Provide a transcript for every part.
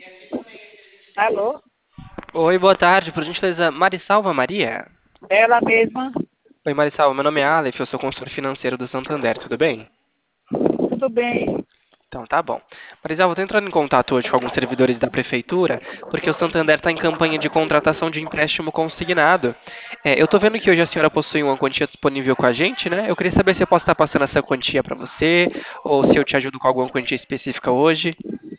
Alô? Oi, boa tarde, por gentileza, Marisalva Maria? Ela mesma? Oi, Marisalva, meu nome é Aleph, eu sou consultor financeiro do Santander, tudo bem? Tudo bem? Então, tá bom. Marisalva, eu tô entrando em contato hoje com alguns servidores da prefeitura, porque o Santander está em campanha de contratação de empréstimo consignado. Eu tô vendo que hoje a senhora possui uma quantia disponível com a gente, né? Eu queria saber se eu posso estar passando essa quantia para você, ou se eu te ajudo com alguma quantia específica hoje.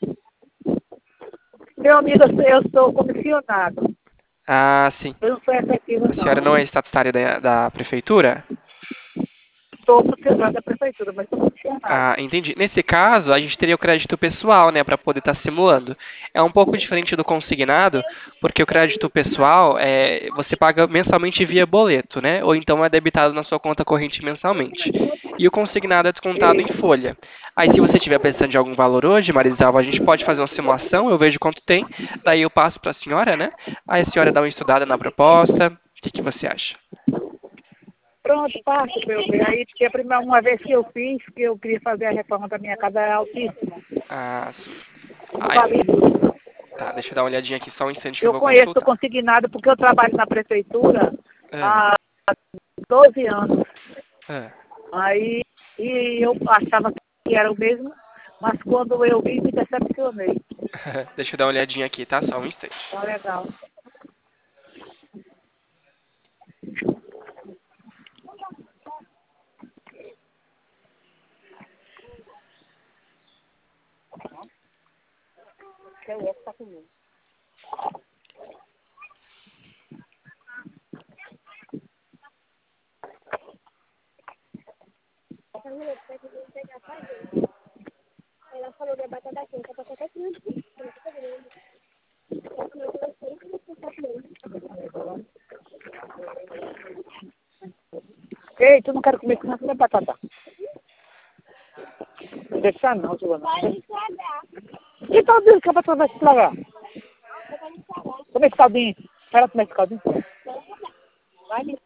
Meu amigo, eu sou comissionado. Ah, sim. Eu não sou efetiva, A senhora não não. é estatutária da prefeitura? Estou funcionário da prefeitura, mas sou comissionado. Ah, entendi. Nesse caso, a gente teria o crédito pessoal, né, para poder estar simulando. É um pouco diferente do consignado, porque o crédito pessoal você paga mensalmente via boleto, né, ou então é debitado na sua conta corrente mensalmente. E o consignado é descontado em E, folha. Aí, se você estiver precisando de algum valor hoje, Marisalva, a gente pode fazer uma simulação, eu vejo quanto tem, daí eu passo para a senhora, né? Aí a senhora dá uma estudada na proposta. O que que você acha? pronto, passo, meu bem. Aí, porque a primeira uma vez que eu fiz, que eu queria fazer a reforma da minha casa, é altíssima. Ah, sim. Não Ah, vale tudo. tá, deixa eu dar uma olhadinha aqui só um instante que eu Eu vou conheço o consultar. consignado porque eu trabalho na prefeitura É, há 12 anos. é. Aí, e eu achava que era o mesmo, mas quando eu vi, me decepcionei. Deixa eu dar uma olhadinha aqui, tá? Só um instante. Tá legal. Eu ia ficar comigo. Ei, tu não quer comer, não comer batata. Não deixar não, Joana. E tá dizendo que a batata vai se estragar. Come esse caldinho. Para comer esse caldinho. Vai me...